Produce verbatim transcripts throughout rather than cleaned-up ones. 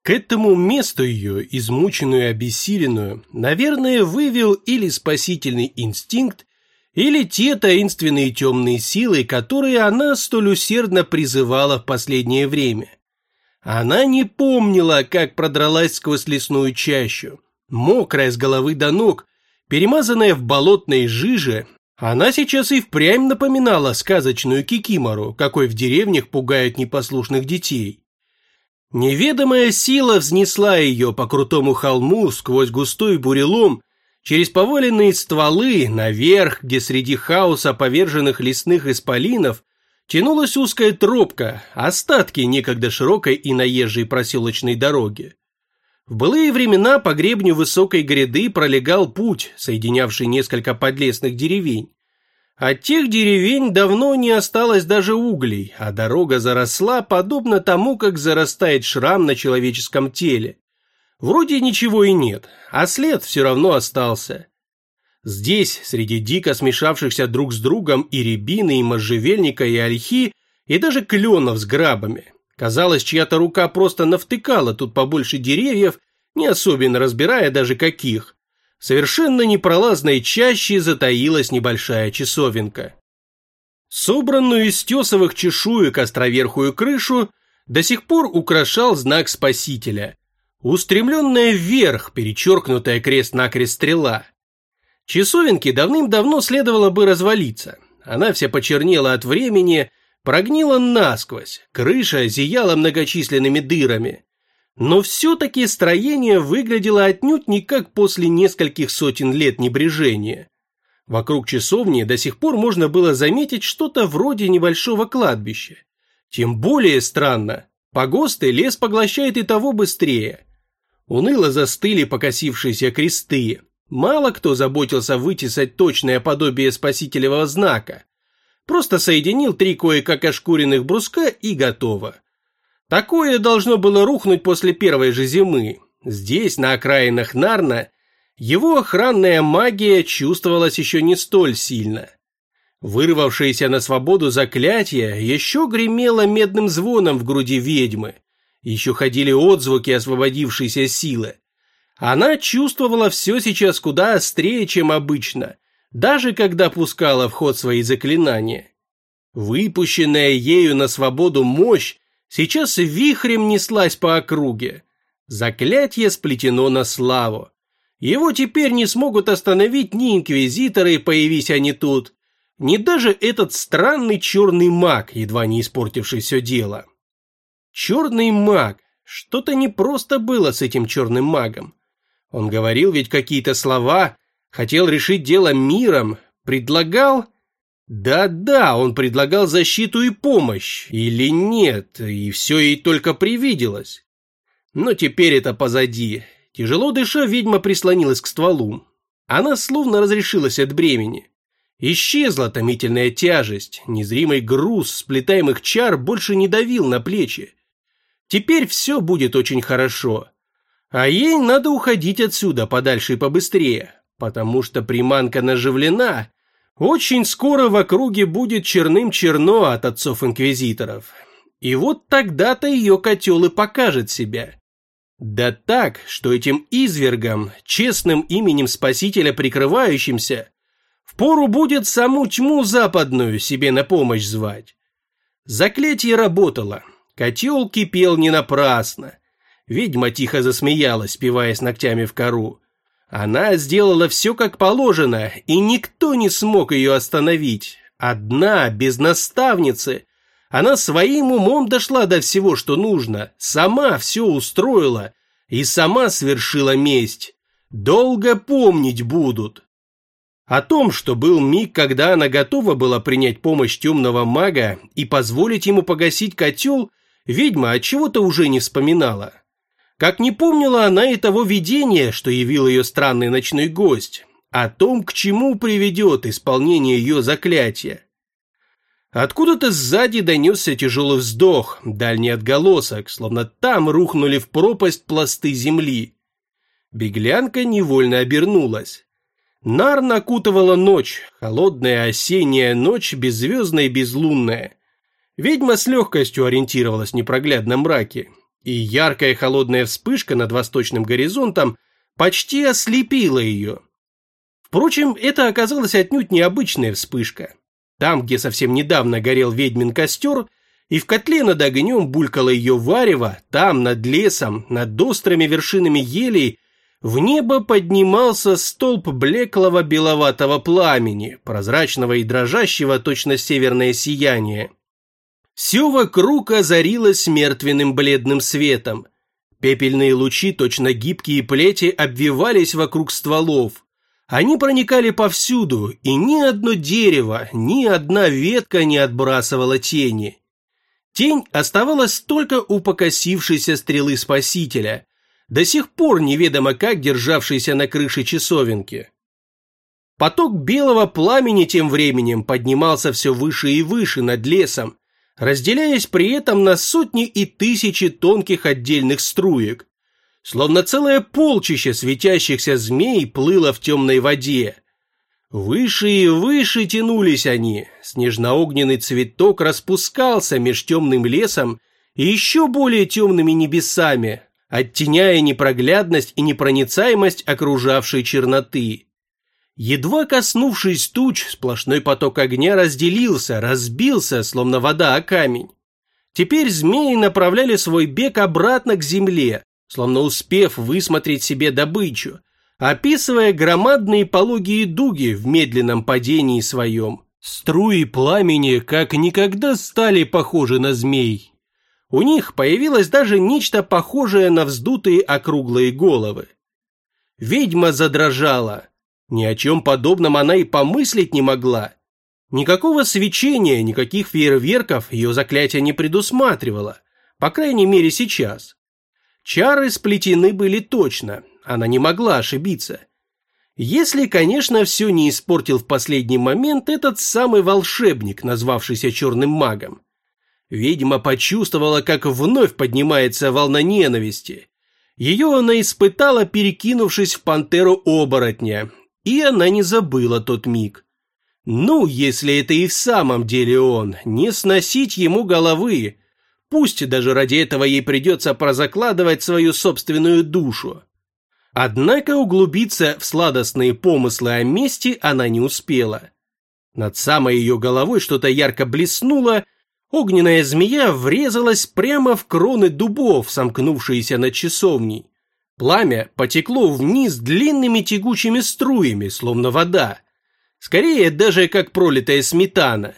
К этому месту ее, измученную и обессиленную, наверное, вывел или спасительный инстинкт, или те таинственные темные силы, которые она столь усердно призывала в последнее время. Она не помнила, как продралась сквозь лесную чащу. Мокрая с головы до ног, перемазанная в болотной жиже, она сейчас и впрямь напоминала сказочную кикимору, какой в деревнях пугают непослушных детей. Неведомая сила взнесла ее по крутому холму сквозь густой бурелом, через поваленные стволы, наверх, где среди хаоса поверженных лесных исполинов тянулась узкая тропка, остатки некогда широкой и наезжей проселочной дороги. В былые времена по гребню высокой гряды пролегал путь, соединявший несколько подлесных деревень. От тех деревень давно не осталось даже углей, а дорога заросла, подобно тому, как зарастает шрам на человеческом теле. Вроде ничего и нет, а след все равно остался. Здесь, среди дико смешавшихся друг с другом и рябины, и можжевельника, и ольхи, и даже кленов с грабами, казалось, чья-то рука просто навтыкала тут побольше деревьев, не особенно разбирая даже каких. В совершенно непролазной чаще затаилась небольшая часовенка. Собранную из тесовых чешуек островерхую крышу до сих пор украшал знак Спасителя, устремленная вверх, перечеркнутая крест-накрест стрела. Часовенке давным-давно следовало бы развалиться. Она вся почернела от времени, прогнила насквозь, крыша зияла многочисленными дырами. Но все-таки строение выглядело отнюдь не как после нескольких сотен лет небрежения. Вокруг часовни до сих пор можно было заметить что-то вроде небольшого кладбища. Тем более странно, погосты лес поглощает и того быстрее. Уныло застыли покосившиеся кресты. Мало кто заботился вытесать точное подобие спасителевого знака. Просто соединил три кое-как ошкуренных бруска и готово. Такое должно было рухнуть после первой же зимы. Здесь, на окраинах Нарна, его охранная магия чувствовалась еще не столь сильно. Вырвавшееся на свободу заклятие еще гремело медным звоном в груди ведьмы. Еще ходили отзвуки освободившейся силы. Она чувствовала все сейчас куда острее, чем обычно, даже когда пускала в ход свои заклинания. Выпущенная ею на свободу мощь сейчас вихрем неслась по округе. Заклятие сплетено на славу. Его теперь не смогут остановить ни инквизиторы, появись они тут, ни даже этот странный черный маг, едва не испортивший все дело. Черный маг. Что-то непросто было с этим черным магом. Он говорил ведь какие-то слова, хотел решить дело миром, предлагал... Да-да, он предлагал защиту и помощь, или нет, и все ей только привиделось. Но теперь это позади. Тяжело дыша, ведьма прислонилась к стволу. Она словно разрешилась от бремени. Исчезла томительная тяжесть, незримый груз сплетаемых чар больше не давил на плечи. Теперь все будет очень хорошо. А ей надо уходить отсюда подальше и побыстрее, потому что приманка наживлена. Очень скоро в округе будет черным-черно от отцов-инквизиторов. И вот тогда-то ее котел и покажет себя. Да так, что этим извергам, честным именем Спасителя прикрывающимся, впору будет саму тьму западную себе на помощь звать. Заклятие работало, котел кипел не напрасно. Ведьма тихо засмеялась, впиваясь ногтями в кору. Она сделала все как положено, и никто не смог ее остановить. Одна, без наставницы. Она своим умом дошла до всего, что нужно, сама все устроила и сама свершила месть. Долго помнить будут. О том, что был миг, когда она готова была принять помощь темного мага и позволить ему погасить котел, ведьма отчего-то уже не вспоминала. Как не помнила она и того видения, что явил ее странный ночной гость, о том, к чему приведет исполнение ее заклятия. Откуда-то сзади донесся тяжелый вздох, дальний отголосок, словно там рухнули в пропасть пласты земли. Беглянка невольно обернулась. Нарн окутывала ночь, холодная осенняя ночь, беззвездная и безлунная. Ведьма с легкостью ориентировалась в непроглядном мраке. и яркая холодная вспышка над восточным горизонтом почти ослепила ее. Впрочем, это оказалась отнюдь необычная вспышка. Там, где совсем недавно горел ведьмин костер, и в котле над огнем булькало ее варево, там, над лесом, над острыми вершинами елей, в небо поднимался столб блеклого беловатого пламени, прозрачного и дрожащего, точно северное сияние. Все вокруг озарилось мертвенным бледным светом. Пепельные лучи, точно гибкие плети, обвивались вокруг стволов. Они проникали повсюду, и ни одно дерево, ни одна ветка не отбрасывала тени. Тень оставалась только у покосившейся стрелы Спасителя, до сих пор неведомо как державшейся на крыше часовенки. Поток белого пламени тем временем поднимался все выше и выше над лесом, разделяясь при этом на сотни и тысячи тонких отдельных струек. Словно целое полчище светящихся змей плыло в темной воде. Выше и выше тянулись они, снежно-огненный цветок распускался меж темным лесом и еще более темными небесами, оттеняя непроглядность и непроницаемость окружавшей черноты. Едва коснувшись туч, сплошной поток огня разделился, разбился, словно вода о камень. Теперь змеи направляли свой бег обратно к земле, словно успев высмотреть себе добычу, описывая громадные пологие дуги в медленном падении своем. Струи пламени как никогда стали похожи на змей. У них появилось даже нечто похожее на вздутые округлые головы. Ведьма задрожала. Ни о чем подобном она и помыслить не могла. Никакого свечения, никаких фейерверков ее заклятие не предусматривало, по крайней мере сейчас. Чары сплетены были точно, она не могла ошибиться. Если, конечно, все не испортил в последний момент этот самый волшебник, назвавшийся черным магом. Ведьма почувствовала, как вновь поднимается волна ненависти. Ее она испытала, перекинувшись в пантеру оборотня, и она не забыла тот миг. Ну, если это и в самом деле он, не сносить ему головы. Пусть даже ради этого ей придется прозакладывать свою собственную душу. Однако углубиться в сладостные помыслы о мести она не успела. Над самой ее головой что-то ярко блеснуло, огненная змея врезалась прямо в кроны дубов, сомкнувшиеся над часовней. Пламя потекло вниз длинными тягучими струями, словно вода. Скорее, даже как пролитая сметана.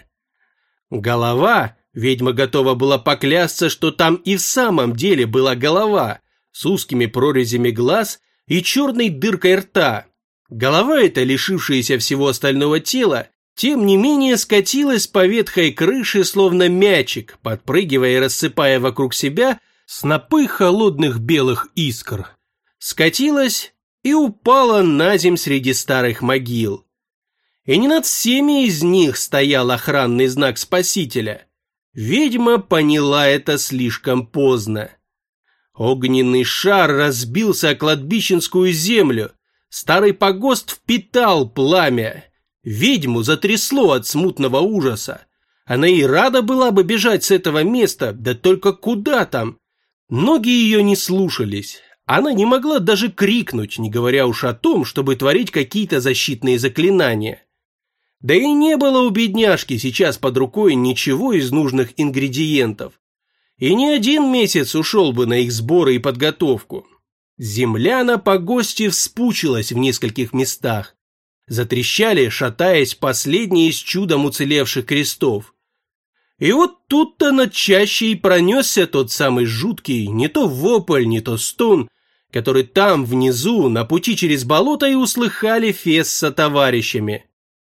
Голова, ведьма готова была поклясться, что там и в самом деле была голова, с узкими прорезями глаз и черной дыркой рта. Голова эта, лишившаяся всего остального тела, тем не менее скатилась по ветхой крыше, словно мячик, подпрыгивая и рассыпая вокруг себя снопы холодных белых искр. Скатилась и упала на земь среди старых могил. И не над всеми из них стоял охранный знак Спасителя. Ведьма поняла это слишком поздно. Огненный шар разбился о кладбищенскую землю. Старый погост впитал пламя. Ведьму затрясло от смутного ужаса. Она и рада была бы бежать с этого места, да только куда там? Ноги ее не слушались. Она не могла даже крикнуть, не говоря уж о том, чтобы творить какие-то защитные заклинания. Да и не было у бедняжки сейчас под рукой ничего из нужных ингредиентов. И не один месяц ушел бы на их сборы и подготовку. Земля на погосте вспучилась в нескольких местах. Затрещали, шатаясь, последние из чудом уцелевших крестов. И вот тут-то над чащей пронесся тот самый жуткий, не то вопль, не то стон, который там, внизу, на пути через болото и услыхали Фес со товарищами.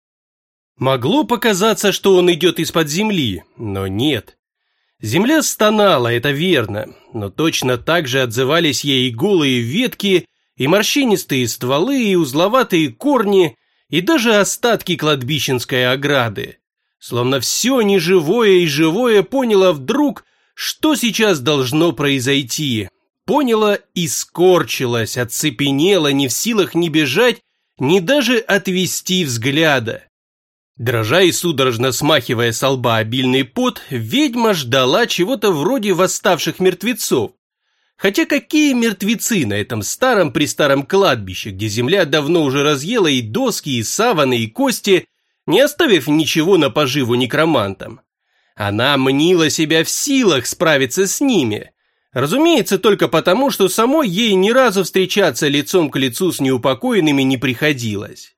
Могло показаться, что он идет из-под земли, но нет. Земля стонала, это верно, но точно так же отзывались ей и голые ветки, и морщинистые стволы, и узловатые корни, и даже остатки кладбищенской ограды. Словно все неживое и живое поняло вдруг, что сейчас должно произойти. Поняло и скорчилось, оцепенело, не в силах ни бежать, ни даже отвести взгляда. Дрожа и судорожно смахивая со лба обильный пот, ведьма ждала чего-то вроде восставших мертвецов, Хотя какие мертвецы на этом старом-престаром кладбище, где земля давно уже разъела и доски, и саваны, и кости, не оставив ничего на поживу некромантам. Она мнила себя в силах справиться с ними. Разумеется, только потому, что самой ей ни разу встречаться лицом к лицу с неупокоенными не приходилось.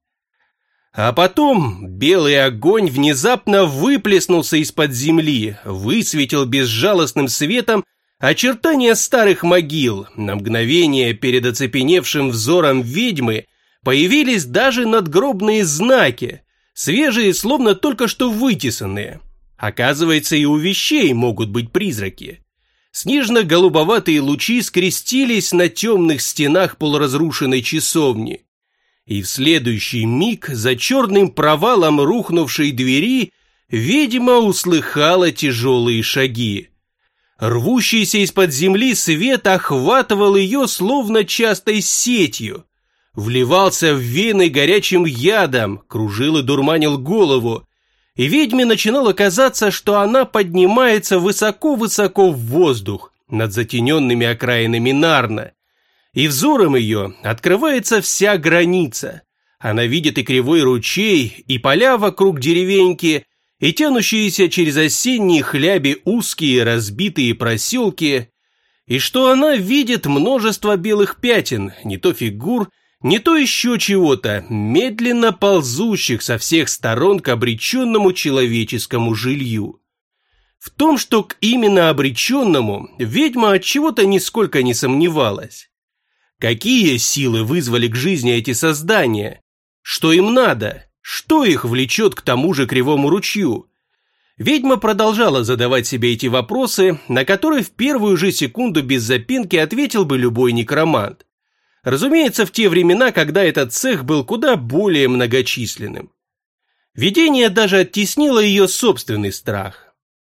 А потом белый огонь внезапно выплеснулся из-под земли, высветил безжалостным светом очертания старых могил. На мгновение перед оцепеневшим взором ведьмы появились даже надгробные знаки, свежие, словно только что вытесанные. Оказывается, и у вещей могут быть призраки. Снежно-голубоватые лучи скрестились на темных стенах полуразрушенной часовни. И в следующий миг за черным провалом рухнувшей двери ведьма услыхала тяжелые шаги. Рвущийся из-под земли свет охватывал ее словно частой сетью, вливался в вены горячим ядом, кружил и дурманил голову, и ведьме начинало казаться, что она поднимается высоко-высоко в воздух над затененными окраинами Нарна, и взором ее открывается вся граница. Она видит и кривой ручей, и поля вокруг деревеньки, и тянущиеся через осенние хляби узкие разбитые проселки, и что она видит множество белых пятен, не то фигур, не то еще чего-то, медленно ползущих со всех сторон к обреченному человеческому жилью. В том, что к именно обреченному, ведьма от чего-то нисколько не сомневалась. Какие силы вызвали к жизни эти создания? Что им надо? Что их влечет к тому же кривому ручью? Ведьма продолжала задавать себе эти вопросы, на которые в первую же секунду без запинки ответил бы любой некромант. Разумеется, в те времена, когда этот цех был куда более многочисленным. Видение даже оттеснило ее собственный страх.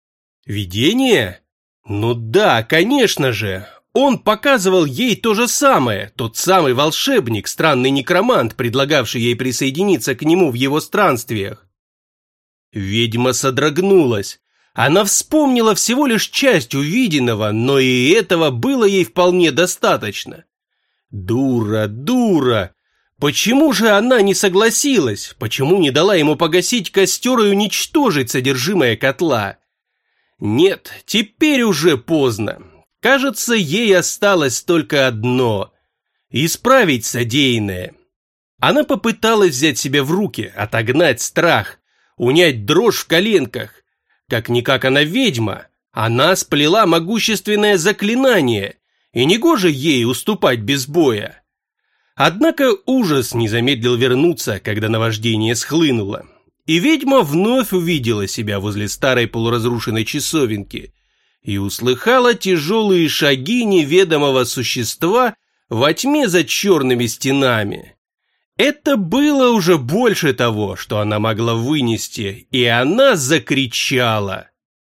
Видение? Ну да, конечно же. Он показывал ей то же самое, тот самый волшебник, странный некромант, предлагавший ей присоединиться к нему в его странствиях. Ведьма содрогнулась. Она вспомнила всего лишь часть увиденного, но и этого было ей вполне достаточно. Дура, дура! Почему же она не согласилась? Почему не дала ему погасить костер и уничтожить содержимое котла? Нет, теперь уже поздно. Кажется, ей осталось только одно – исправить содеянное. Она попыталась взять себя в руки, отогнать страх, унять дрожь в коленках. Как-никак она ведьма, она сплела могущественное заклинание, и негоже ей уступать без боя. Однако ужас не замедлил вернуться, когда наваждение схлынуло, и ведьма вновь увидела себя возле старой полуразрушенной часовенки и услыхала тяжелые шаги неведомого существа во тьме за черными стенами. Это было уже больше того, что она могла вынести, и она закричала.